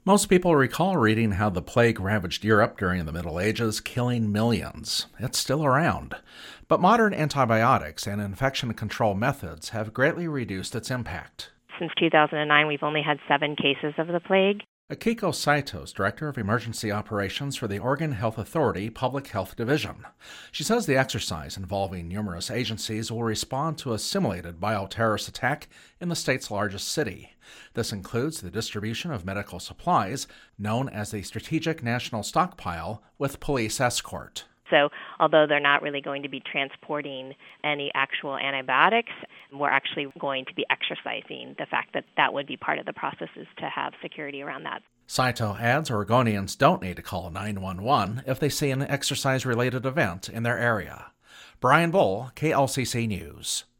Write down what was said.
Most people recall reading how the plague ravaged Europe during the Middle Ages, killing millions. It's still around. But modern antibiotics and infection control methods have greatly reduced its impact. Since 2009, we've only had 7 cases of the plague. Akiko Saito is Director of Emergency Operations for the Oregon Health Authority Public Health Division. She says the exercise involving numerous agencies will respond to a simulated bioterrorist attack in the state's largest city. This includes the distribution of medical supplies, known as the Strategic National Stockpile, with police escort. So although they're not really going to be transporting any actual antibiotics, we're actually going to be exercising the fact that that would be part of the process, is to have security around that. Saito adds Oregonians don't need to call 911 if they see an exercise-related event in their area. Brian Bull, KLCC News.